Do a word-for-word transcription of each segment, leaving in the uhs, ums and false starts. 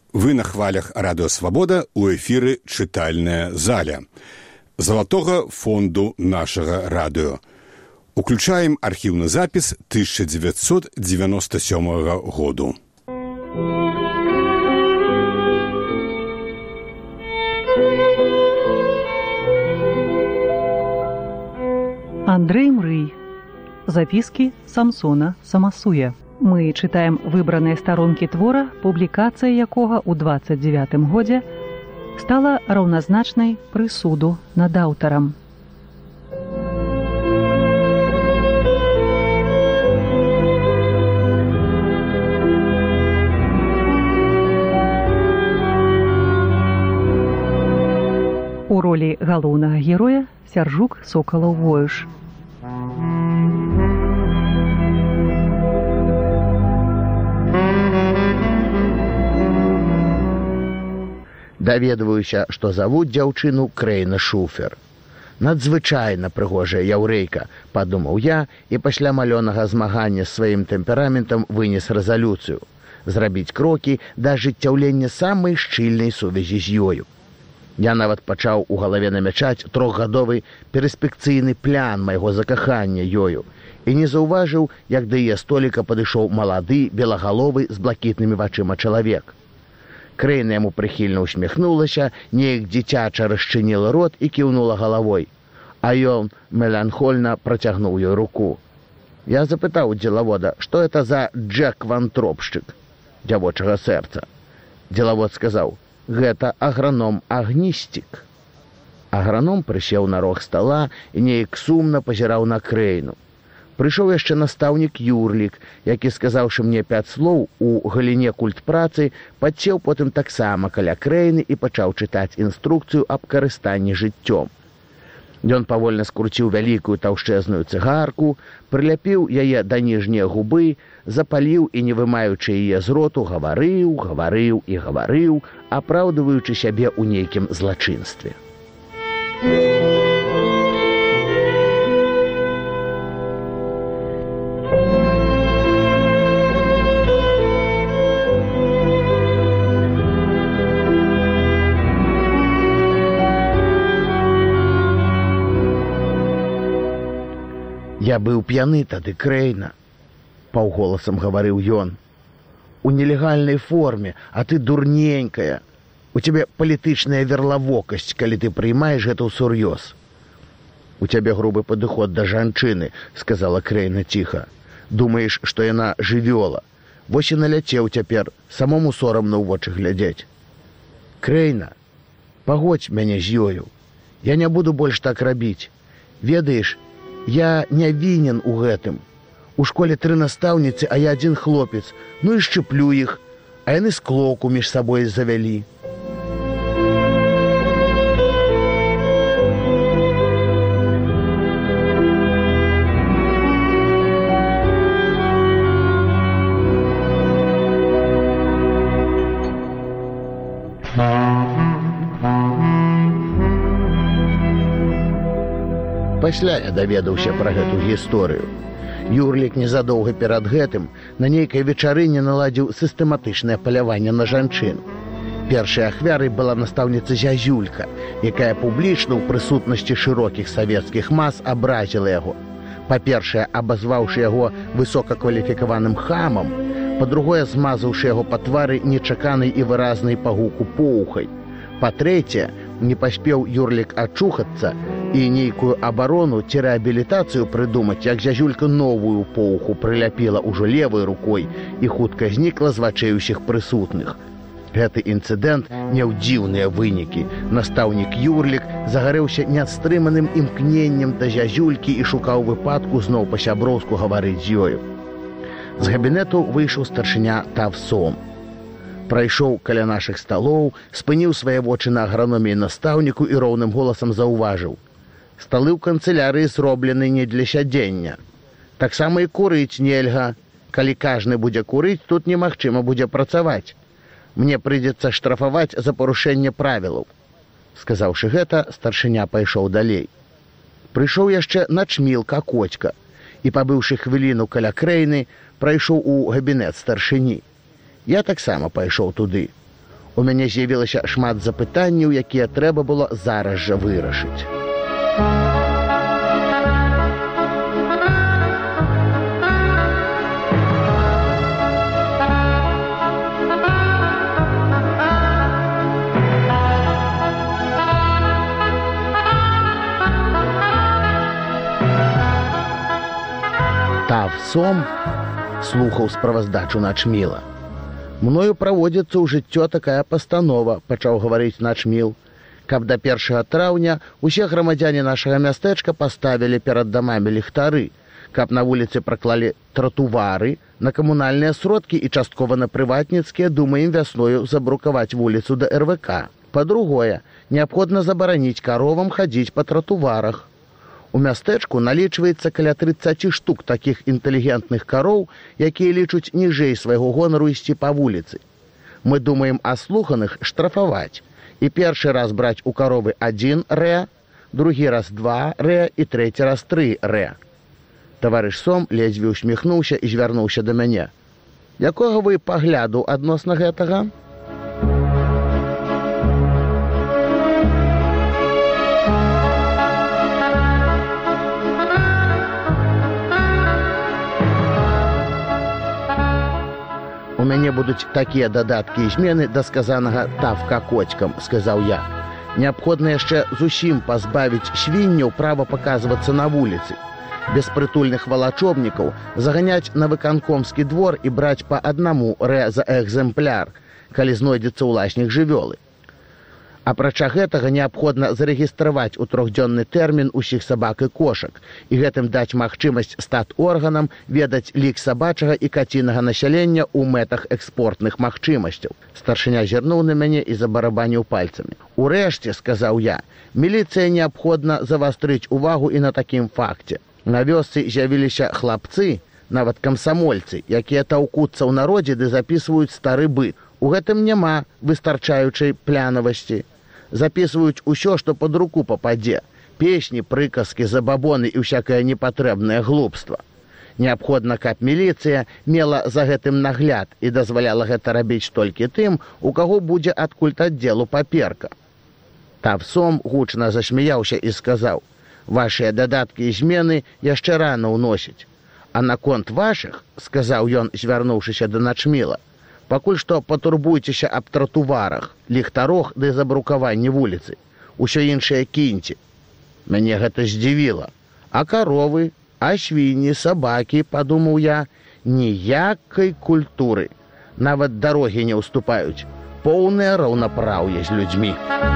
Вы на хвалях Радио Свобода, у эфіры чытальная заля Залатога фонду нашага радыё. Уключаем архіўны запіс тысяча девятьсот девяносто седьмого году. Андрей Мрый. Записки Самсона Самасуя. Мы чытаем выбраныя старонкі твора, публікацыя якога ў двадцать девятым годзе стала раўназначнай прысуду над аўтарам. У ролі галоўнага героя Сяржук Сокалаў-Воюш. Даведваюся, што завуць дзяўчыну Крэйна Шуфер. Надзвычайна прыгожая яўрэйка, падумаў я, і пасля малёнага змагання з сваім тэмпераментам вынес рэзалюцыю зрабіць крокі да ажыццяўлення самай шчыльнай сувязі з ёю. Я нават пачаў у галаве намячаць трохгадовы перспекцыйны плян майго закахання ёю і не заўважыў, як да яе століка падышоў малады, белагаловы з блакітнымі вачыма чалавек. Крэйна яму прыхільна усміхнулася, неяк дзіцяча расчыніла рот і кіўнула галавой, а ён меланхольна працягнуў ёй руку. Я запытаў дзелавода, што это за Джек-вантропшчык дзявочага сэрца. Дзелавод сказаў: гэта аграном-агністік. Аграном прысеў на рог стала і неяк сумна пазіраў на Крэйну. Прыйшоў яшчэ настаўнік Юрлік, які, сказаўшы мне пяць слоў у галіне культпрацы, падсеў потым таксама каля Крэйны і пачаў чытаць інструкцыю аб карыстанні жыццём. Ён павольна скруціў вялікую таўшчэзную цыгарку, прыляпіў яе да ніжняе губы, запаліў і, не вымаючы яе з роту, гаварыў, гаварыў і гаварыў, апраўдваючы сябе ў нейкім злачынстве. Я быў п'яны тады, Крэйна, паўголасам гаварыў ён. У нелегальнай форме, а ты дурненькая. У цябе палітычная верлавокасць, калі ты прыймаеш гэта ўсур'ёз. У цябе грубы падыход да жанчыны, сказала Крэйна ціха. Думаеш, што яна жывёла. Вось і наляцеў цяпер, самому сорамна ў вочы глядзець. Крэйна, пагодзь мяне з ёю. Я не буду больш так рабіць. Ведаеш, я не вінен у гэтым. У школе тры настаўніцы, а я адзін хлопец. Ну і шчыплю іх, а яны склоку між сабой завялі. Пасля я даведаўся пра гэту гісторыю. Юрлік незадоўга перад гэтым на нейкай вечарыне наладзіў сістэматычнае паляванне на жанчын. Першай ахвярай была настаўніца Зязюлька, якая публічна ў прысутнасці шырокіх савецкіх мас абразіла яго. Па-першае, абазваўшы яго высокакваліфікаваным хамам, па-другое, змазаўшы яго па твары нечаканай і выразнай па гуку поўхай. Па-трэцяе, не паспеў Юрлік ачухацца і нейкую абарону ці рэабілітацыю прыдумаць, як Зязюлька новую поўху прыляпіла ўжо левай рукой і хутка знікла з вачэй усіх прысутных. Гэты інцыдэнт меў дзіўныя вынікі. Настаўнік Юрлік загарэўся нястрыманым імкненнем да Зязюлькі і шукаў выпадку зноў па-сяброўску гаварыць з ёю. З габінету выйшаў старшыня Тавсом. Прайшоў каля нашых сталоў, спыніў свае вочы на аграноміі настаўніку і роўным голасам заўважыў: сталы ў канцылярыі зроблены не для сядзення. Таксама і курыць нельга. Калі кожны будзе курыць, тут немагчыма будзе працаваць. Мне прыйдзецца штрафаваць за парушэнне правілаў. Сказаўшы гэта, старшыня пайшоў далей. Прыйшоў яшчэ начміл Какоцька і, пабыўшы хвіліну каля Крэйны, прайшоў у габінет старшыні. Я таксама пайшоў туды. У мяне з'явілася шмат запытанняў, якія трэба было зараз жа вырашыць. Тавсом слухаў справаздачу Начміла. «Мною праводзіцца ў жыццё такая пастанова», – пачаў гаварыць Начміл, «каб да першага траўня усе грамадзяне нашага мястэчка паставілі перад дамамі ліхтары, каб на вуліцы праклалі тратувары, на камунальныя сродкі і часткова на прыватніцкія думаем вясною забрукаваць вуліцу да эр вэ ка. Па-другое, неабходна забараніць каровам хадзіць па тратуварах. У мястэчку налічваецца каля трыццаць штук такіх інтэлігентных кароў, якія лічуць ніжэй свайго гонару ісці па вуліцы. Мы думаем аслуханых штрафаваць. І першы раз браць у каровы адзін рэ, другі раз два рэ і трэці раз тры рэ. Таварыш Сом ледзьве усміхнуўся і звярнуўся да мяне. Якога вы пагляду адносна гэтага? «У мяне будуць такія дадаткі і змены да сказанага «тавка коцькам», – сказаў я. «Неабходна яшчэ зусім пазбавіць свінняў права паказвацца на вуліцы, беспрытульных валачобнікаў заганяць на выканкомскі двор і браць па аднаму рэ за экземпляр, калі знойдзецца ўласнік жывёлы. Апрача гэтага неабходна зарэгістраваць у трохдзённы тэрмін усіх сабак і кошак і гэтым даць магчымасць статорганам ведаць лік сабачага і кацінага насялення ў мэтах экспортных магчымасцяў». Старшыня зірнуў на мяне і забарабаніў пальцамі. «Урэшце, – сказаў я, – міліцыя неабходна завастрыць увагу і на такім факце. На вёсцы з'явіліся хлапцы, нават камсамольцы, якія таўкуцца ў народзе ды запісваюць стары быт. У гэтым няма выстарчаючай плянавасці. Записываюць усё, што пад руку пападзе. Песні, прыказкі, забабоны і ўсякае непатрэбнае глупства. Неабходна, каб міліцыя мела за гэтым нагляд і дазваляла гэта рабіць толькі тым, у каго будзе ад культаддзелу паперка». Тавсом гучна засмяяўся і сказаў: «Вашыя дадаткі і змены яшчэ рана ўносіць. А наконт вашых, – сказаў ён, звярнуўшыся да Начміла, – пакуль што патурбуйцеся аб тратуварах, ліхтарох ды забрукаванні вуліцы. Усё іншае кіньце». Мяне гэта здзівіла. «А каровы, а свінні, сабакі, – падумаў я, – ніякай культуры. Нават дарогі не ўступаюць. Поўнае раўнапраўе з людзьмі».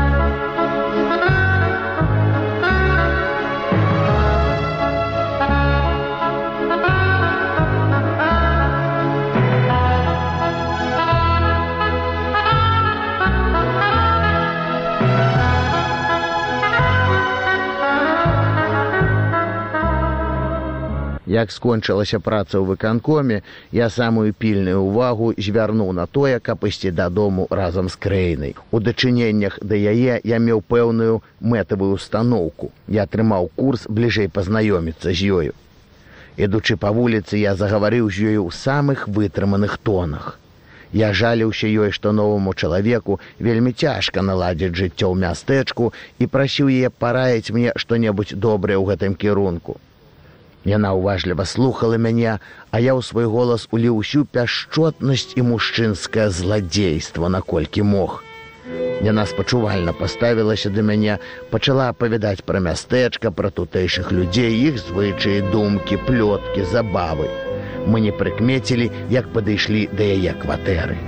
Як скончылася праца ў выканкоме, я самую пільную ўвагу звярнуў на тое, каб ісці дадому разам з краінай. У дачыненнях да яе я меў пэўную мэтавую устаноўку. Я атрымаў курс бліжэй пазнаёміцца з ёю. Ідучы па вуліцы, я загаварыў з ёю ў самых вытрыманых тонах. Я жаліўся ёй, што новаму чалавеку вельмі цяжка наладзіць жыццё ў мястэчку і прасіў яе параіць мне што-небудзь добрае ў гэтым кірунку. Яна ўважліва слухала мяне, а я ў свой голас уліў усю пяшчотнасць і мужчынскае зладзейства, наколькі мог. Яна спачувальна паставілася да мяне, пачала апавядаць пра мястэчка, пра тутэйшых людзей, іх звычаі, думкі, плёткі, забавы. Мы не прыкмецілі, як падышлі да яе кватэры.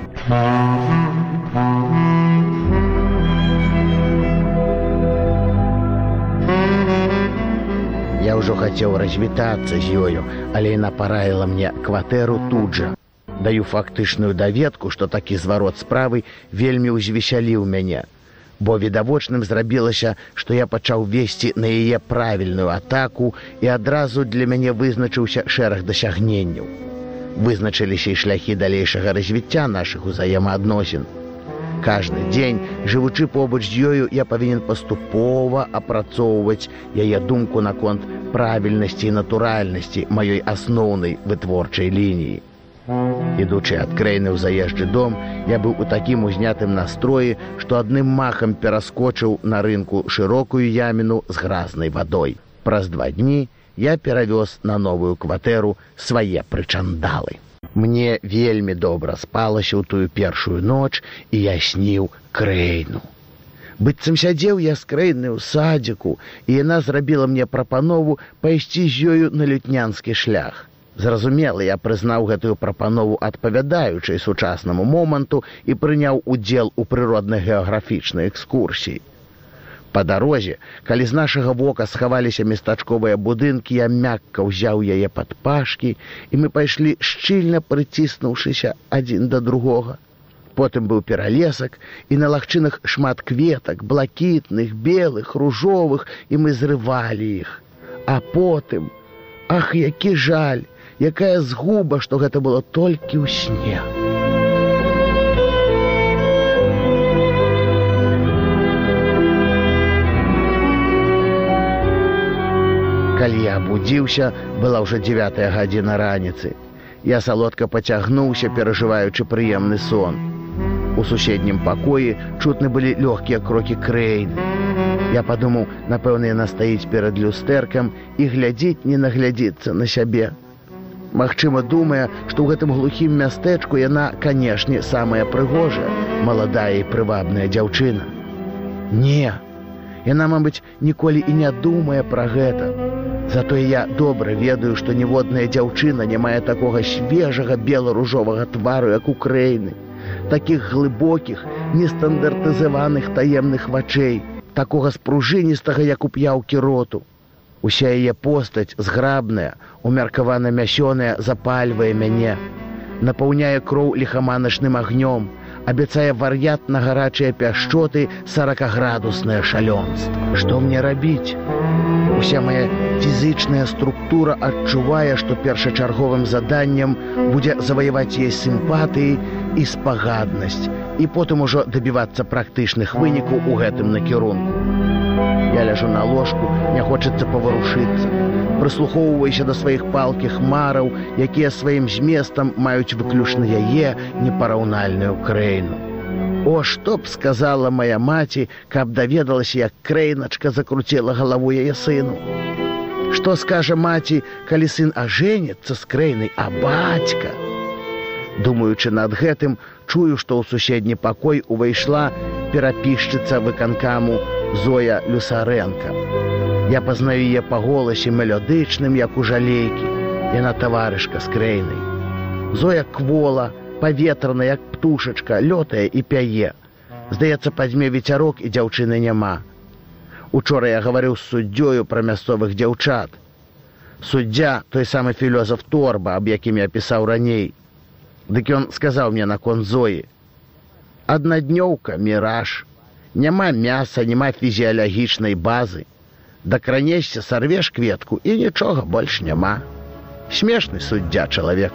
Я ўжо хацеў развітацца з ёю, але яна параіла мне кватэру тут жа. Даю фактычную даведку, што такі зварот справы вельмі ўзвесяліў мяне, бо відавочным зрабілася, што я пачаў весці на яе правільную атаку, і адразу для мяне вызначыўся шэраг дасягненняў. Вызначыліся і шляхі далейшага развіцця нашых узаемаадносін. Каждый дзень, жывучы побач з ёю, я павінен паступова апрацоўваць яе думку наконт правільнасці і натуральнасці маёй асноўнай вытворчай лініі. Ідучы ад краіны ў заезджы дом, я быў у такім узнятым настроі, што адным махам пераскочыў на рынку шырокую яміну з гразнай вадой. Праз два дні я перавёз на новую кватэру свае прычандалы. Мне вельмі добра спалася ў тую першую ноч, і я сніў Крэйну. Быццам сядзеў я з Крэйнай у садзіку, і яна зрабіла мне прапанову пайсці з ёю на лютнянскі шлях. Зразумела, я прызнаў гэтую прапанову адпавядаючай сучаснаму моманту і прыняў удзел у прыродна-геаграфічнай экскурсіі. Па дарозе, калі з нашага вока схаваліся местачковыя будынкі, я мякка ўзяў яе пад пашкі, і мы пайшлі шчыльна прыціснуўшыся адзін да другога. Потым быў пералесак, і на лагчынах шмат кветак, блакітных, белых, ружовых, і мы зрывалі іх. А потым, ах, які жаль, якая згуба, што гэта было толькі ў сне. Калі я абудзіўся, была ўжо дзевятая гадзіна раніцы. Я салодка пацягнуўся, перажываючы прыемны сон. У суседнім пакоі чутны былі лёгкія крокі Крэйны. Я падумаў, напэўна, яна стаіць перад люстэркам і глядзіць не наглядзіцца на сябе. Магчыма, думае, што ў гэтым глухім мястэчку яна, канешне, самая прыгожая, маладая і прывабная дзяўчына. Не, яна, мабыць, ніколі і не думае пра гэта. Затое я добра ведаю, што ніводная дзяўчына не мае такога свежага бела-ружовага твару, як у Крэйны, такіх глыбокіх, нестандартызаваных таемных вачэй, такога спружыністага, як у п'яўкі роту. Уся яе постаць зграбная, умеркавана мясёная, запальвае мяне, напаўняе кроў ліхаманачным агнём, абяцае вар'ятна гарачыя пяшчоты, саракаградуснае шалёнства. Што мне рабіць? Уся мая фізычная структура адчувае, што першачарговым заданнем будзе заваяваць яе сімпатыі і спагаднасць, і потым ужо дабівацца практычных вынікаў у гэтым накірунку. Я ляжу на ложку, не хочацца паварушыцца, прыслухоўваюся да сваіх палкіх мараў, якія сваім зместам маюць выключна яе непараўнальную Крэйну. О, што б сказала мая маці, каб даведалася, як Крэйначка закруціла галаву яе сыну? Што скажа маці, калі сын ажэніцца з Крэйнай, а бацька? Думаючы над гэтым, чую, што ў суседні пакой увайшла перапісчыца выканкаму Зоя Люсарэнка. Я пазнаю яе па голасе мелодычным, як у жалейкі. Яна таварышка з Крэйнай. Зоя квола, паветрана, як птушачка, лётае і пяе. Здаецца, падзьме вецярок, і дзяўчыны няма. Учора я гаварыў з суддзёю пра мясцовых дзяўчат. Суддзя, той самы філёзаф Торба, аб якім я пісаў раней. Дык ён сказаў мне наконт Зоі: аднаднёўка, міраж. Няма мяса, няма фізіялагічнай базы. Дакранешся, сарвеш кветку, і нічога больш няма. Смешны суддзя чалавек.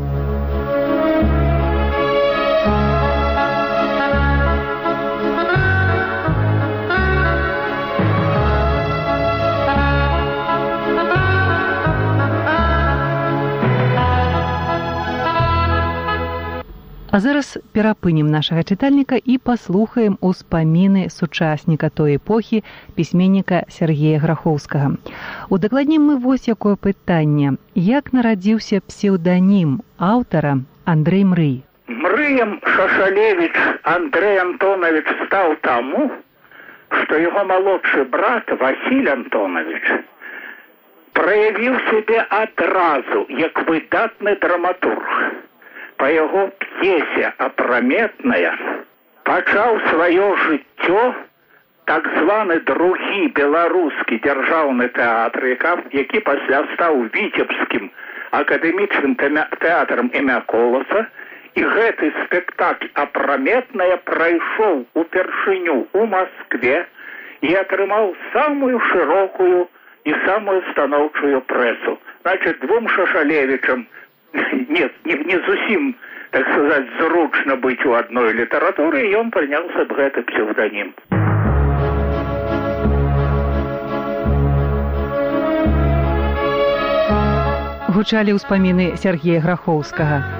А зараз перапынем нашага чытальніка і паслухаем успаміны сучасніка той эпохі, пісьменніка Сергея Грахоўскага. Удакладнім мы вось якое пытанне. Як нарадзіўся псеўданім аўтара Андрэй Мрый? Мрыем Шашалевіч Андрэй Антонович стаў таму, што яго малодшы брат Васіль Антонович праявіў сябе адразу як выдатны драматург. Па яго п'есе «Апраметная» пачаў сваё жыццё так званы другі беларускі дзяржаўны тэатр, які пасля стаў віцебскім акадэмічным тэатрам імя Коласа, і гэты спектакль «Апраметная» прайшоў упершыню ў Маскве і атрымаў самую шырокую і самую станоўчую прэсу. Значит, двум Шашалевічам Нет, не, не зусім, так сказать, зручна быць у адной літаратуры, і ён прыняў саб гэты псевданім. Гучалі ўспаміны Сергея Грахоўскага.